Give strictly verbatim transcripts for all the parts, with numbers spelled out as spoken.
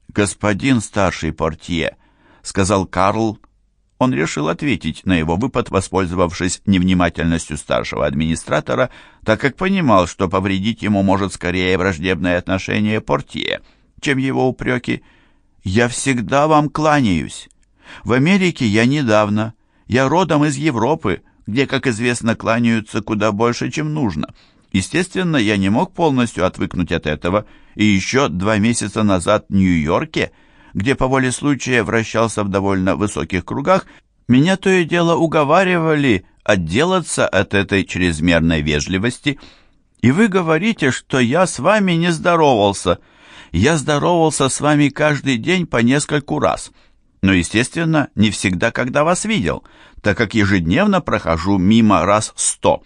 «Господин старший портье», — сказал Карл. Он решил ответить на его выпад, воспользовавшись невнимательностью старшего администратора, так как понимал, что повредить ему может скорее враждебное отношение портье, чем его упреки. «Я всегда вам кланяюсь. В Америке я недавно. Я родом из Европы, где, как известно, кланяются куда больше, чем нужно. Естественно, я не мог полностью отвыкнуть от этого, и еще два месяца назад в Нью-Йорке, где по воле случая вращался в довольно высоких кругах, меня то и дело уговаривали отделаться от этой чрезмерной вежливости. И вы говорите, что я с вами не здоровался. Я здоровался с вами каждый день по нескольку раз. Но, естественно, не всегда, когда вас видел, так как ежедневно прохожу мимо раз сто.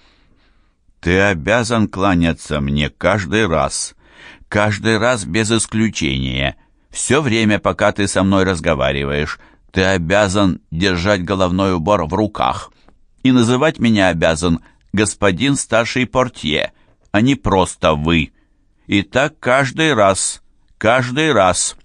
Ты обязан кланяться мне каждый раз, каждый раз без исключения. Все время, пока ты со мной разговариваешь, ты обязан держать головной убор в руках. И называть меня обязан господин старший портье, а не просто вы. И так каждый раз, каждый раз.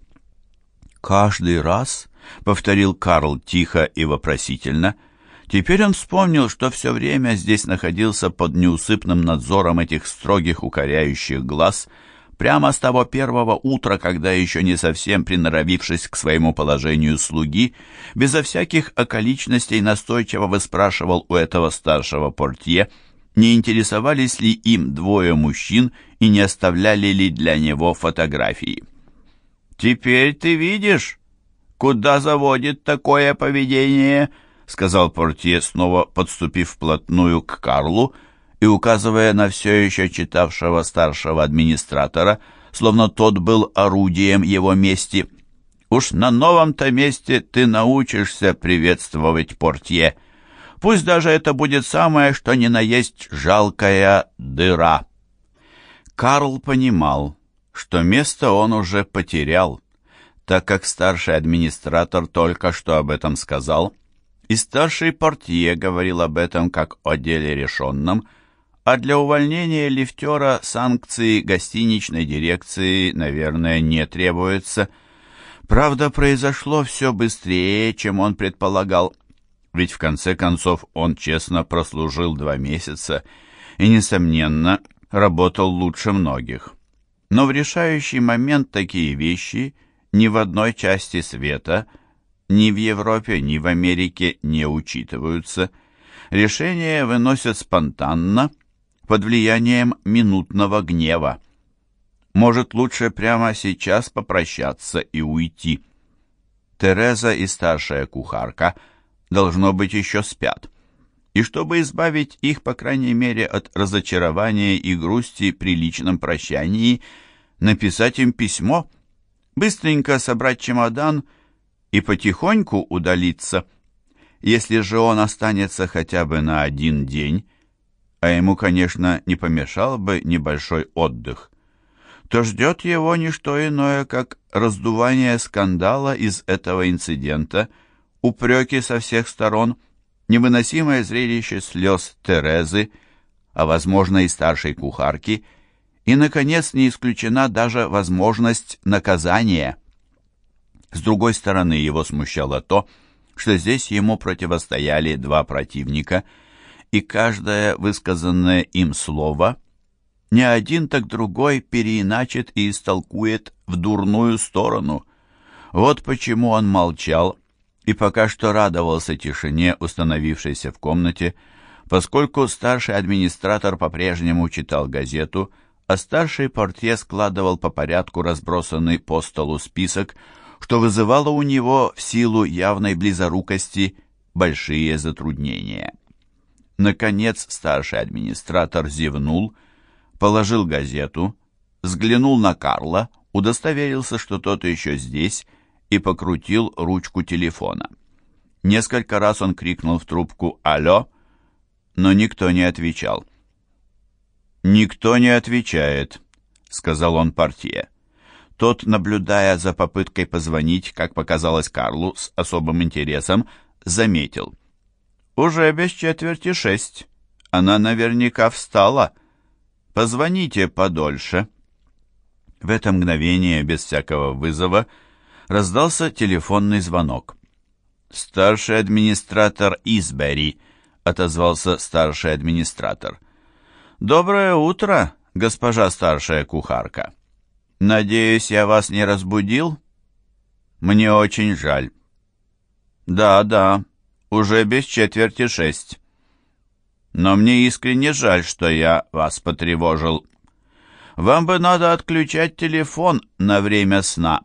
«Каждый раз?» — повторил Карл тихо и вопросительно. Теперь он вспомнил, что все время здесь находился под неусыпным надзором этих строгих укоряющих глаз, прямо с того первого утра, когда, еще не совсем приноровившись к своему положению слуги, безо всяких околичностей настойчиво выспрашивал у этого старшего портье, не интересовались ли им двое мужчин и не оставляли ли для него фотографии. «Теперь ты видишь, куда заводит такое поведение?» — сказал портье, снова подступив вплотную к Карлу и указывая на все еще читавшего старшего администратора, словно тот был орудием его мести. «Уж на новом-то месте ты научишься приветствовать портье. Пусть даже это будет самое, что ни на есть жалкая дыра». Карл понимал, что место он уже потерял, так как старший администратор только что об этом сказал, и старший портье говорил об этом как о деле решенном, а для увольнения лифтера санкции гостиничной дирекции, наверное, не требуется. Правда, произошло все быстрее, чем он предполагал, ведь в конце концов он честно прослужил два месяца и, несомненно, работал лучше многих. Но в решающий момент такие вещи ни в одной части света, ни в Европе, ни в Америке не учитываются. Решения выносят спонтанно, под влиянием минутного гнева. Может, лучше прямо сейчас попрощаться и уйти. Тереза и старшая кухарка, должно быть, еще спят. И чтобы избавить их, по крайней мере, от разочарования и грусти при личном прощании, написать им письмо, быстренько собрать чемодан и потихоньку удалиться. Если же он останется хотя бы на один день, а ему, конечно, не помешал бы небольшой отдых, то ждет его не что иное, как раздувание скандала из этого инцидента, упреки со всех сторон, невыносимое зрелище слез Терезы, а, возможно, и старшей кухарки, и, наконец, не исключена даже возможность наказания. С другой стороны, его смущало то, что здесь ему противостояли два противника, и каждое высказанное им слово ни один, так другой переиначит и истолкует в дурную сторону. Вот почему он молчал и пока что радовался тишине, установившейся в комнате, поскольку старший администратор по-прежнему читал газету, а старший портье складывал по порядку разбросанный по столу список, что вызывало у него в силу явной близорукости большие затруднения. Наконец старший администратор зевнул, положил газету, взглянул на Карла, удостоверился, что тот еще здесь, и покрутил ручку телефона. Несколько раз он крикнул в трубку «Алло!», но никто не отвечал. «Никто не отвечает», — сказал он портье. Тот, наблюдая за попыткой позвонить, как показалось Карлу, с особым интересом, заметил. «Уже без четверти шесть. Она наверняка встала. Позвоните подольше». В это мгновение, без всякого вызова, раздался телефонный звонок. «Старший администратор Избери», — отозвался старший администратор. «Доброе утро, госпожа старшая кухарка. Надеюсь, я вас не разбудил? Мне очень жаль». «Да, да, уже без четверти шесть. Но мне искренне жаль, что я вас потревожил. Вам бы надо отключать телефон на время сна».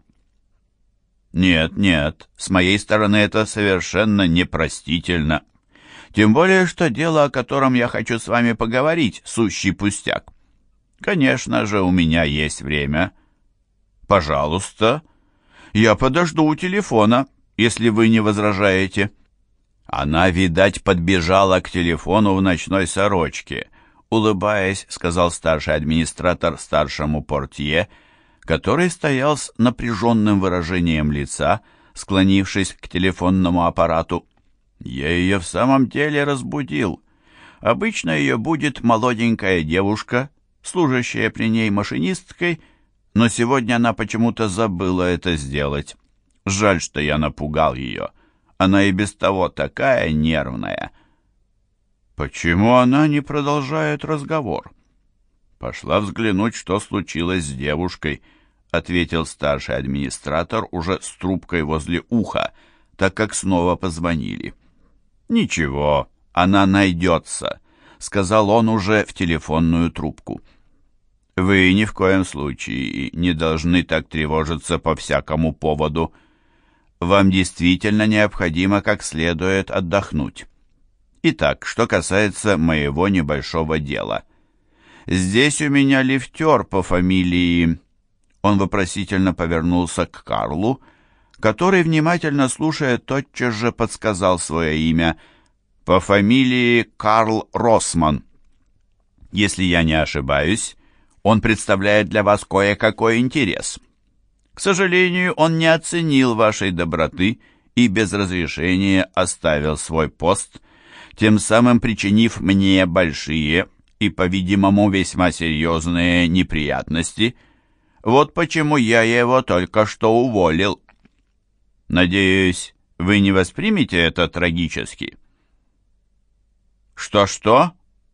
«Нет, нет, с моей стороны это совершенно непростительно. Тем более, что дело, о котором я хочу с вами поговорить, сущий пустяк. Конечно же, у меня есть время. Пожалуйста, я подожду у телефона, если вы не возражаете». Она, видать, подбежала к телефону в ночной сорочке, улыбаясь, сказал старший администратор старшему портье, который стоял с напряженным выражением лица, склонившись к телефонному аппарату. «Я ее в самом деле разбудил. Обычно ее будет молоденькая девушка, служащая при ней машинисткой, но сегодня она почему-то забыла это сделать. Жаль, что я напугал ее. Она и без того такая нервная». «Почему она не продолжает разговор?» «Пошла взглянуть, что случилось с девушкой», — ответил старший администратор уже с трубкой возле уха, так как снова позвонили. «Ничего, она найдется», — сказал он уже в телефонную трубку. «Вы ни в коем случае не должны так тревожиться по всякому поводу. Вам действительно необходимо как следует отдохнуть. Итак, что касается моего небольшого дела. Здесь у меня лифтер по фамилии...» Он вопросительно повернулся к Карлу, который, внимательно слушая, тотчас же подсказал свое имя, по фамилии Карл Россман. «Если я не ошибаюсь, он представляет для вас кое-какой интерес. К сожалению, он не оценил вашей доброты и без разрешения оставил свой пост, тем самым причинив мне большие и, по-видимому, весьма серьезные неприятности. Вот почему я его только что уволил. Надеюсь, вы не воспримете это трагически?» «Что-что?»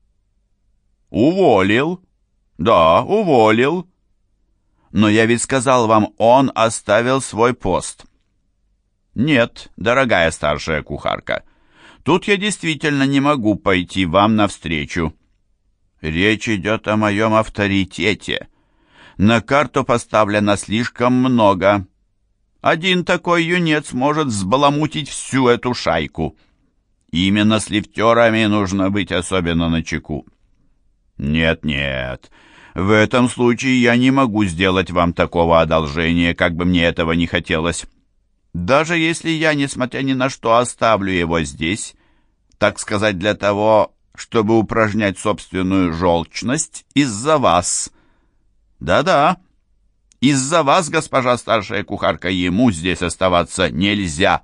«Уволил? Да, уволил. Но я ведь сказал вам, он оставил свой пост». «Нет, дорогая старшая кухарка, тут я действительно не могу пойти вам навстречу. Речь идет о моем авторитете. На карту поставлено слишком много. Один такой юнец может взбаламутить всю эту шайку. Именно с лифтерами нужно быть особенно начеку. Нет-нет, в этом случае я не могу сделать вам такого одолжения, как бы мне этого не хотелось. Даже если я, несмотря ни на что, оставлю его здесь, так сказать, для того, чтобы упражнять собственную желчность из-за вас. Да-да, из-за вас, госпожа старшая кухарка, ему здесь оставаться нельзя.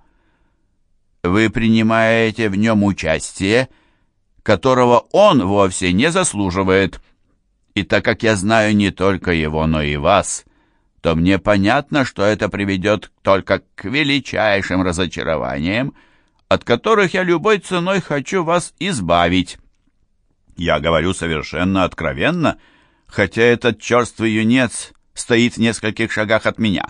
Вы принимаете в нем участие, которого он вовсе не заслуживает. И так как я знаю не только его, но и вас, то мне понятно, что это приведет только к величайшим разочарованиям, от которых я любой ценой хочу вас избавить. Я говорю совершенно откровенно, хотя этот черствый юнец стоит в нескольких шагах от меня.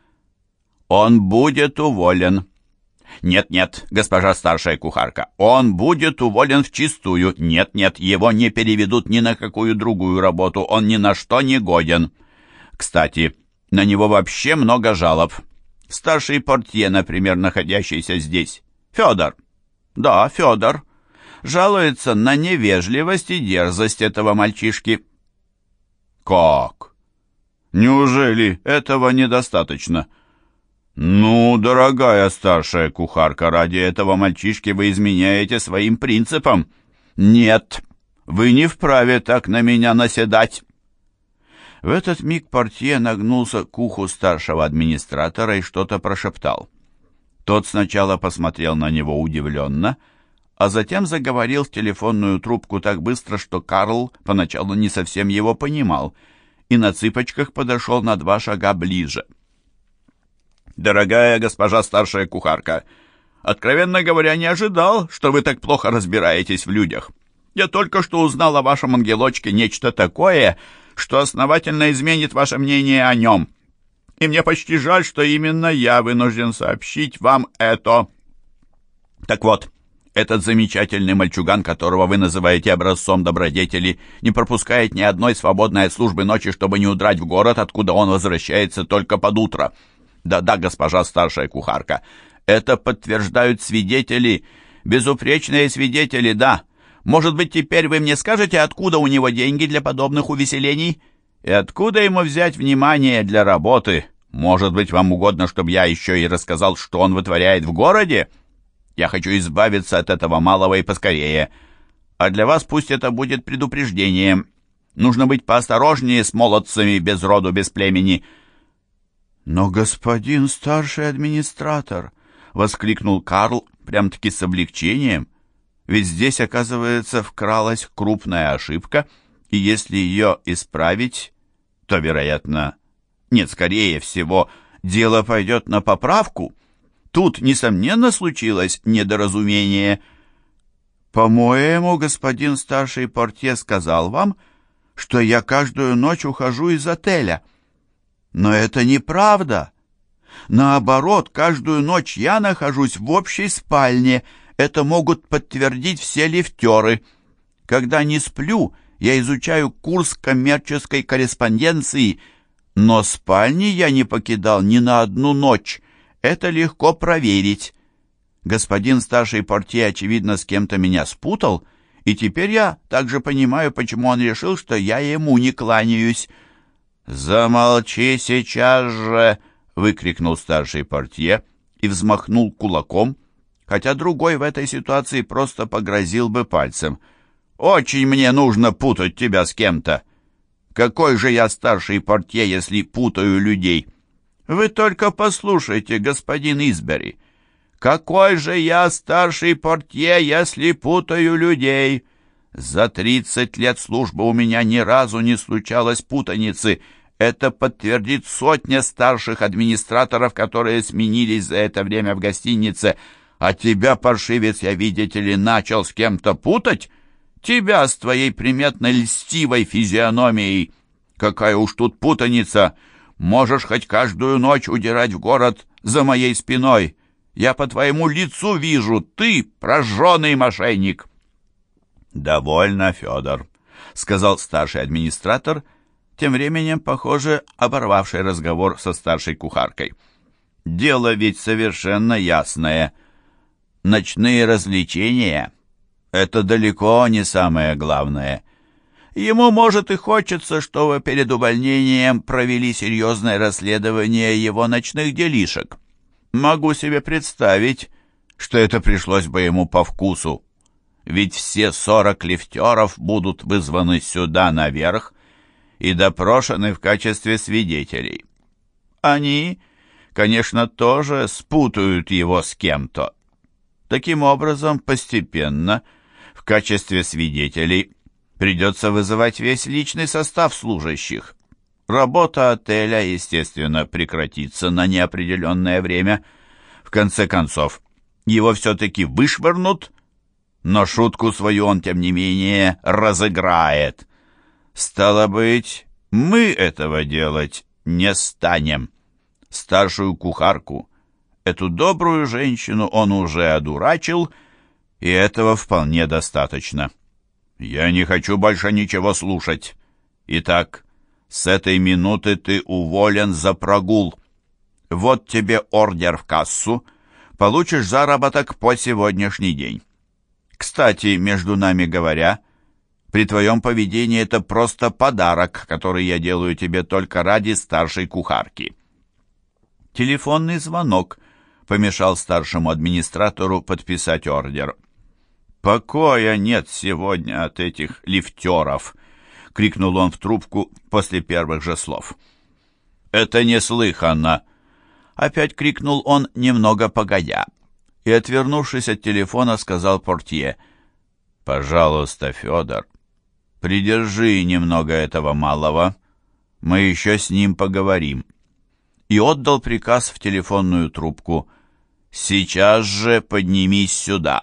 Он будет уволен. Нет-нет, госпожа старшая кухарка, он будет уволен вчистую. Нет-нет, его не переведут ни на какую другую работу, он ни на что не годен. Кстати, на него вообще много жалоб. Старший портье, например, находящийся здесь, Федор. Да, Федор. Жалуется на невежливость и дерзость этого мальчишки. Как? Неужели этого недостаточно? Ну, дорогая старшая кухарка, ради этого мальчишки вы изменяете своим принципам. Нет, вы не вправе так на меня наседать. В этот миг портье нагнулся к уху старшего администратора и что-то прошептал. Тот сначала посмотрел на него удивленно, а затем заговорил в телефонную трубку так быстро, что Карл поначалу не совсем его понимал, и на цыпочках подошел на два шага ближе. «Дорогая госпожа старшая кухарка, откровенно говоря, не ожидал, что вы так плохо разбираетесь в людях. Я только что узнал о вашем ангелочке нечто такое, что основательно изменит ваше мнение о нем. И мне почти жаль, что именно я вынужден сообщить вам это. Так вот, этот замечательный мальчуган, которого вы называете образцом добродетели, не пропускает ни одной свободной от службы ночи, чтобы не удрать в город, откуда он возвращается только под утро. Да-да, госпожа старшая кухарка, это подтверждают свидетели, безупречные свидетели, да. Может быть, теперь вы мне скажете, откуда у него деньги для подобных увеселений? И откуда ему взять внимание для работы? Может быть, вам угодно, чтобы я еще и рассказал, что он вытворяет в городе? Я хочу избавиться от этого малого и поскорее. А для вас пусть это будет предупреждением. Нужно быть поосторожнее с молодцами без роду, без племени». «Но, господин старший администратор!» — воскликнул Карл прям-таки с облегчением. «Ведь здесь, оказывается, вкралась крупная ошибка, и если ее исправить, то, вероятно, нет, скорее всего, дело пойдет на поправку. Тут, несомненно, случилось недоразумение». «По-моему, господин старший портье сказал вам, что я каждую ночь ухожу из отеля. Но это неправда. Наоборот, каждую ночь я нахожусь в общей спальне. Это могут подтвердить все лифтеры. Когда не сплю, я изучаю курс коммерческой корреспонденции, но спальни я не покидал ни на одну ночь. Это легко проверить. Господин старший портье, очевидно, с кем-то меня спутал, и теперь я также понимаю, почему он решил, что я ему не кланяюсь». «Замолчи сейчас же!» — выкрикнул старший портье и взмахнул кулаком, хотя другой в этой ситуации просто погрозил бы пальцем. «Очень мне нужно путать тебя с кем-то! Какой же я старший портье, если путаю людей? Вы только послушайте, господин Избери! Какой же я старший портье, если путаю людей? За тридцать лет службы у меня ни разу не случалось путаницы. Это подтвердит сотня старших администраторов, которые сменились за это время в гостинице. А тебя, паршивец, я, видите ли, начал с кем-то путать? Тебя с твоей приметной льстивой физиономией. Какая уж тут путаница! Можешь хоть каждую ночь удирать в город за моей спиной. Я по твоему лицу вижу, ты прожженный мошенник». «Довольно, Федор», — сказал старший администратор, тем временем, похоже, оборвавший разговор со старшей кухаркой. «Дело ведь совершенно ясное. Ночные развлечения — это далеко не самое главное. Ему, может, и хочется, чтобы перед увольнением провели серьезное расследование его ночных делишек. Могу себе представить, что это пришлось бы ему по вкусу. Ведь все сорок лифтеров будут вызваны сюда наверх и допрошены в качестве свидетелей. Они, конечно, тоже спутают его с кем-то. Таким образом, постепенно, в качестве свидетелей придется вызывать весь личный состав служащих. Работа отеля, естественно, прекратится на неопределенное время. В конце концов, его все-таки вышвырнут, но шутку свою он, тем не менее, разыграет. Стало быть, мы этого делать не станем. Старшую кухарку, эту добрую женщину, он уже одурачил, и этого вполне достаточно. Я не хочу больше ничего слушать. Итак, с этой минуты ты уволен за прогул. Вот тебе ордер в кассу. Получишь заработок по сегодняшний день. Кстати, между нами говоря, при твоем поведении это просто подарок, который я делаю тебе только ради старшей кухарки». Телефонный звонок помешал старшему администратору подписать ордер. «Покоя нет сегодня от этих лифтеров!» — крикнул он в трубку после первых же слов. «Это неслыханно!» — опять крикнул он немного погодя, и, отвернувшись от телефона, сказал портье: «Пожалуйста, Федор, придержи немного этого малого, мы еще с ним поговорим». и отдал приказ в телефонную трубку: «Сейчас же поднимись сюда».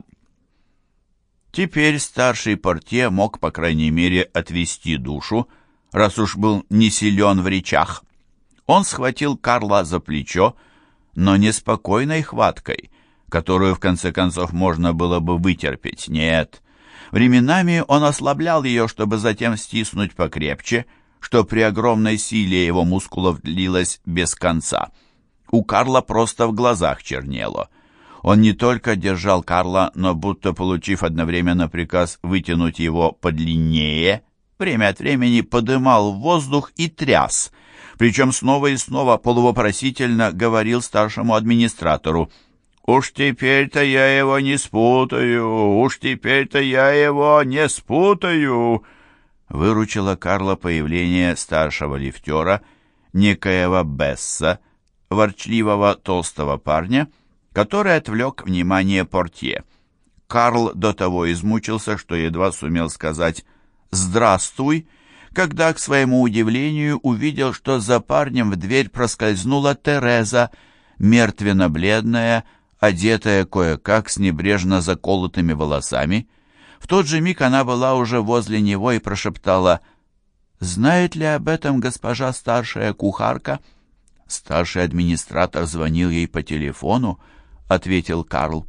Теперь старший портье мог, по крайней мере, отвести душу, раз уж был не силен в речах. Он схватил Карла за плечо, но не спокойной хваткой, которую, в конце концов, можно было бы вытерпеть. Нет, временами он ослаблял ее, чтобы затем стиснуть покрепче, что при огромной силе его мускулов длилось без конца. У Карла просто в глазах чернело. Он не только держал Карла, но, будто получив одновременно приказ вытянуть его подлиннее, время от времени подымал в воздух и тряс, причем снова и снова полувопросительно говорил старшему администратору: «Уж теперь-то я его не спутаю, уж теперь-то я его не спутаю». Выручило Карла появление старшего лифтера, некоего Бесса, ворчливого толстого парня, который отвлек внимание портье. Карл до того измучился, что едва сумел сказать «здравствуй», когда, к своему удивлению, увидел, что за парнем в дверь проскользнула Тереза, мертвенно-бледная, одетая кое-как с небрежно заколотыми волосами. В тот же миг она была уже возле него и прошептала: «Знает ли об этом госпожа старшая кухарка?» «Старший администратор звонил ей по телефону», — ответил Карл.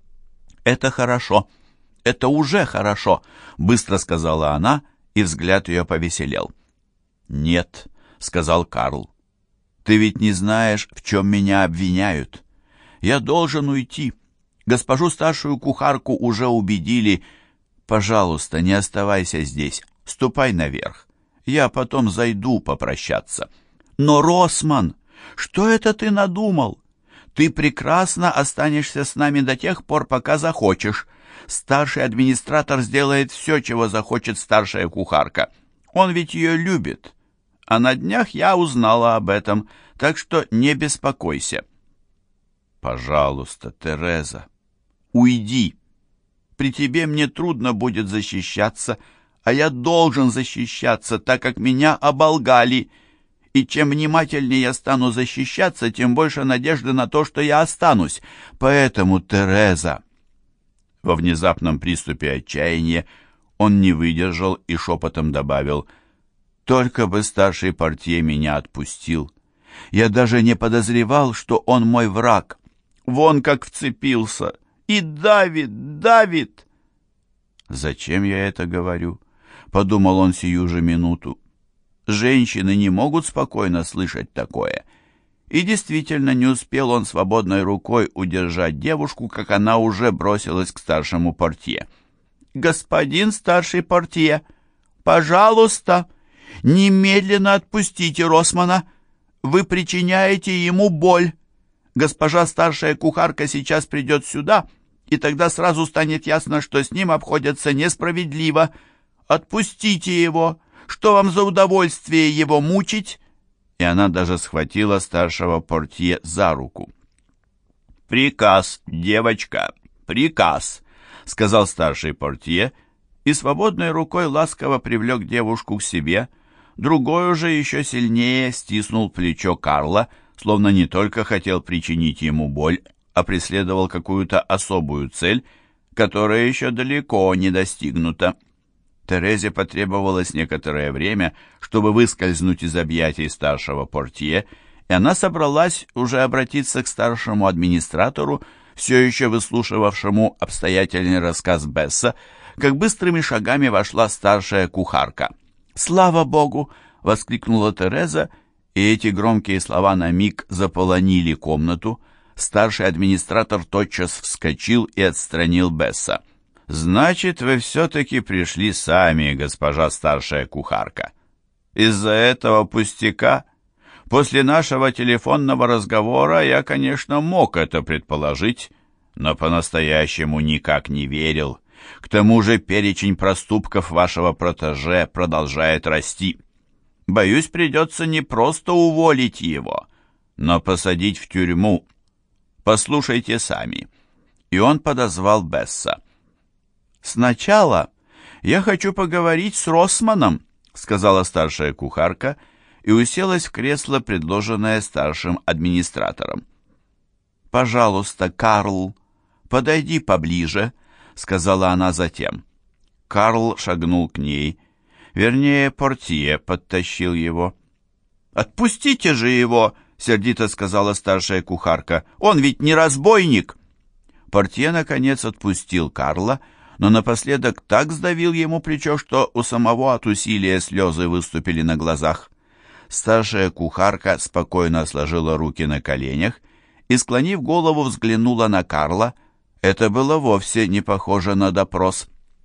«Это хорошо, это уже хорошо», — быстро сказала она, и взгляд ее повеселел. «Нет», — сказал Карл, — «ты ведь не знаешь, в чем меня обвиняют. Я должен уйти. Госпожу старшую кухарку уже убедили. Пожалуйста, не оставайся здесь, ступай наверх. Я потом зайду попрощаться». «Но, Россман, что это ты надумал? Ты прекрасно останешься с нами до тех пор, пока захочешь. Старший администратор сделает все, чего захочет старшая кухарка. Он ведь ее любит. А на днях я узнала об этом, так что не беспокойся». «Пожалуйста, Тереза, уйди. При тебе мне трудно будет защищаться, а я должен защищаться, так как меня оболгали. И чем внимательнее я стану защищаться, тем больше надежды на то, что я останусь. Поэтому, Тереза...» Во внезапном приступе отчаяния он не выдержал и шепотом добавил: «Только бы старший портье меня отпустил. Я даже не подозревал, что он мой враг. Вон как вцепился. И давит, давит!» «Зачем я это говорю?» — подумал он сию же минуту. «Женщины не могут спокойно слышать такое». И действительно, не успел он свободной рукой удержать девушку, как она уже бросилась к старшему портье. «Господин старший портье, пожалуйста, немедленно отпустите Россмана. Вы причиняете ему боль. Госпожа старшая кухарка сейчас придет сюда, и тогда сразу станет ясно, что с ним обходятся несправедливо. Отпустите его. Что вам за удовольствие его мучить?» И она даже схватила старшего портье за руку. «Приказ, девочка, приказ», — сказал старший портье, и свободной рукой ласково привлек девушку к себе, другой уже еще сильнее стиснул плечо Карла, словно не только хотел причинить ему боль, а преследовал какую-то особую цель, которая еще далеко не достигнута. Терезе потребовалось некоторое время, чтобы выскользнуть из объятий старшего портье, и она собралась уже обратиться к старшему администратору, все еще выслушивавшему обстоятельный рассказ Бесса, как быстрыми шагами вошла старшая кухарка. «Слава Богу!» — воскликнула Тереза, и эти громкие слова на миг заполонили комнату. Старший администратор тотчас вскочил и отстранил Бесса. «Значит, вы все-таки пришли сами, госпожа старшая кухарка. Из-за этого пустяка? После нашего телефонного разговора я, конечно, мог это предположить, но по-настоящему никак не верил. К тому же перечень проступков вашего протеже продолжает расти. Боюсь, придется не просто уволить его, но посадить в тюрьму. Послушайте сами». И он подозвал Бесса. «Сначала я хочу поговорить с Россманом», — сказала старшая кухарка, и уселась в кресло, предложенное старшим администратором. «Пожалуйста, Карл, подойди поближе», — сказала она затем. Карл шагнул к ней, вернее, портье подтащил его. «Отпустите же его!» — сердито сказала старшая кухарка. «Он ведь не разбойник!» Портье, наконец, отпустил Карла, но напоследок так сдавил ему плечо, что у самого от усилия слезы выступили на глазах. Старшая кухарка спокойно сложила руки на коленях и, склонив голову, взглянула на Карла. Это было вовсе не похоже на допрос.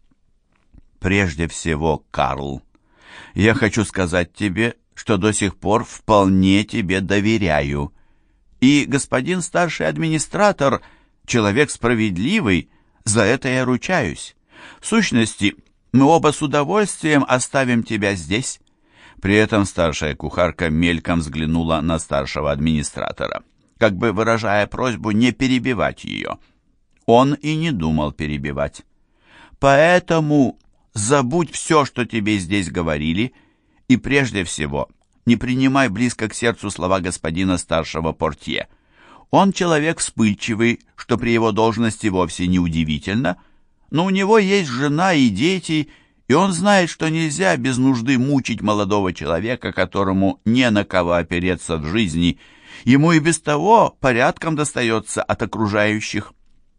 «Прежде всего, Карл, я хочу сказать тебе, что до сих пор вполне тебе доверяю. И господин старший администратор — человек справедливый, за это я ручаюсь. В сущности, мы оба с удовольствием оставим тебя здесь». При этом старшая кухарка мельком взглянула на старшего администратора, как бы выражая просьбу не перебивать ее. Он и не думал перебивать. «Поэтому забудь все, что тебе здесь говорили, и прежде всего не принимай близко к сердцу слова господина старшего портье. Он человек вспыльчивый, что при его должности вовсе не удивительно, но у него есть жена и дети, и он знает, что нельзя без нужды мучить молодого человека, которому не на кого опереться в жизни. Ему и без того порядком достается от окружающих».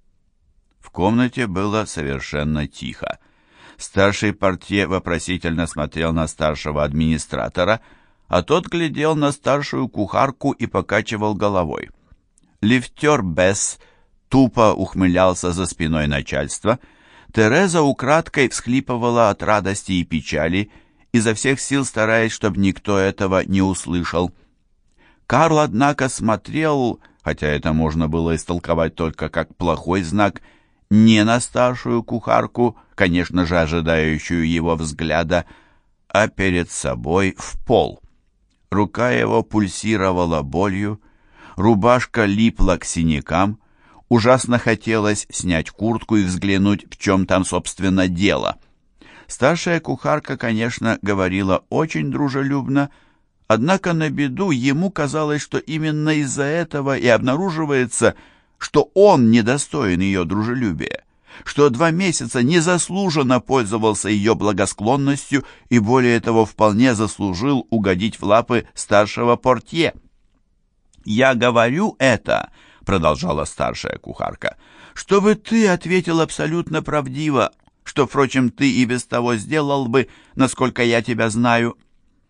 В комнате было совершенно тихо. Старший портье вопросительно смотрел на старшего администратора, а тот глядел на старшую кухарку и покачивал головой. Лифтер Бесс тупо ухмылялся за спиной начальства. Тереза украдкой всхлипывала от радости и печали, изо всех сил стараясь, чтобы никто этого не услышал. Карл, однако, смотрел, хотя это можно было истолковать только как плохой знак, не на старшую кухарку, конечно же, ожидающую его взгляда, а перед собой в пол. Рука его пульсировала болью, рубашка липла к синякам, ужасно хотелось снять куртку и взглянуть, в чем там, собственно, дело. Старшая кухарка, конечно, говорила очень дружелюбно, однако на беду ему казалось, что именно из-за этого и обнаруживается, что он недостоин ее дружелюбия, что два месяца незаслуженно пользовался ее благосклонностью и, более того, вполне заслужил угодить в лапы старшего портье. «Я говорю это», — продолжала старшая кухарка, «чтобы ты ответил абсолютно правдиво, что, впрочем, ты и без того сделал бы, насколько я тебя знаю».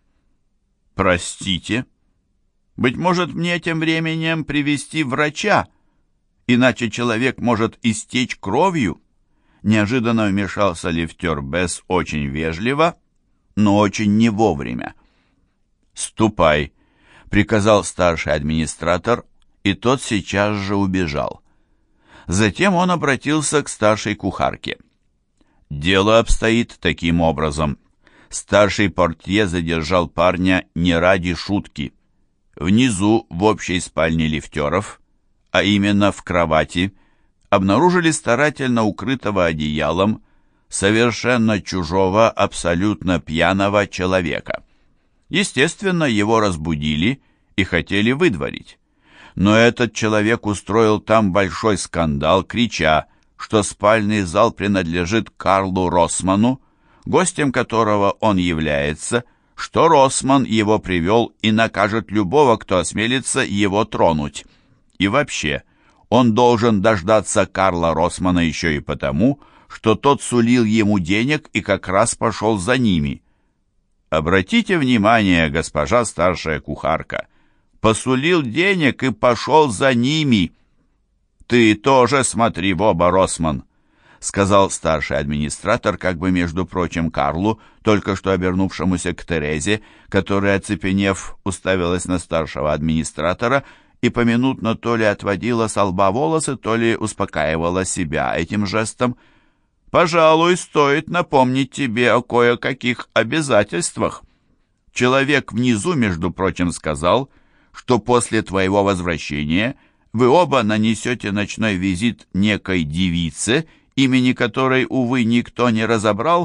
«Простите, быть может, мне тем временем привести врача, иначе человек может истечь кровью?» Неожиданно вмешался лифтер Бесс очень вежливо, но очень не вовремя. «Ступай», — приказал старший администратор, и тот сейчас же убежал. Затем он обратился к старшей кухарке. «Дело обстоит таким образом. Старший портье задержал парня не ради шутки. Внизу, в общей спальне лифтеров, а именно в кровати, обнаружили старательно укрытого одеялом совершенно чужого, абсолютно пьяного человека. Естественно, его разбудили и хотели выдворить. Но этот человек устроил там большой скандал, крича, что спальный зал принадлежит Карлу Россману, гостем которого он является, что Россман его привел и накажет любого, кто осмелится его тронуть. И вообще, он должен дождаться Карла Россмана еще и потому, что тот сулил ему денег и как раз пошел за ними. Обратите внимание, госпожа старшая кухарка, посулил денег и пошел за ними. Ты тоже смотри в оба, Россман, сказал старший администратор, как бы между прочим Карлу, только что обернувшемуся к Терезе, которая, оцепенев, уставилась на старшего администратора и поминутно то ли отводила со лба волосы, то ли успокаивала себя этим жестом. «Пожалуй, стоит напомнить тебе о кое-каких обязательствах. Человек внизу, между прочим, сказал, что после твоего возвращения вы оба нанесете ночной визит некой девице, имени которой, увы, никто не разобрал,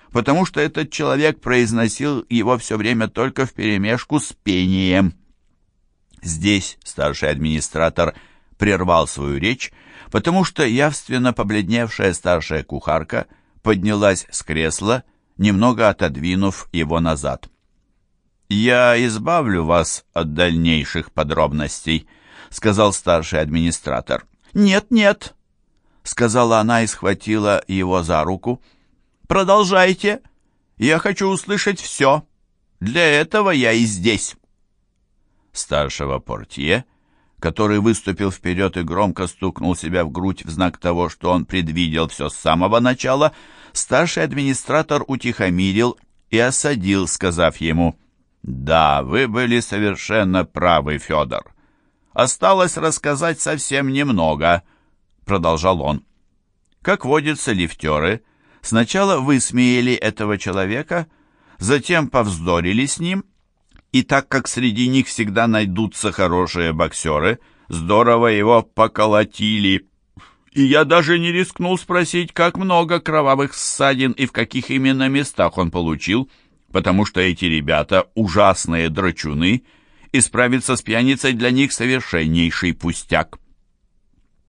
потому что этот человек произносил его все время только вперемешку с пением. Здесь старший администратор прервал свою речь, потому что явственно побледневшая старшая кухарка поднялась с кресла, немного отодвинув его назад. «Я избавлю вас от дальнейших подробностей», — сказал старший администратор. «Нет, нет», — сказала она и схватила его за руку. «Продолжайте. Я хочу услышать все. Для этого я и здесь». Старшего портье, который выступил вперед и громко стукнул себя в грудь в знак того, что он предвидел все с самого начала, старший администратор утихомирил и осадил, сказав ему: «Да, вы были совершенно правы, Федор. Осталось рассказать совсем немного», — продолжал он. Как водится, лифтеры сначала высмеяли этого человека, затем повздорили с ним, и так как среди них всегда найдутся хорошие боксеры, здорово его поколотили. И я даже не рискнул спросить, как много кровавых ссадин и в каких именно местах он получил, потому что эти ребята ужасные драчуны, и справиться с пьяницей для них совершеннейший пустяк.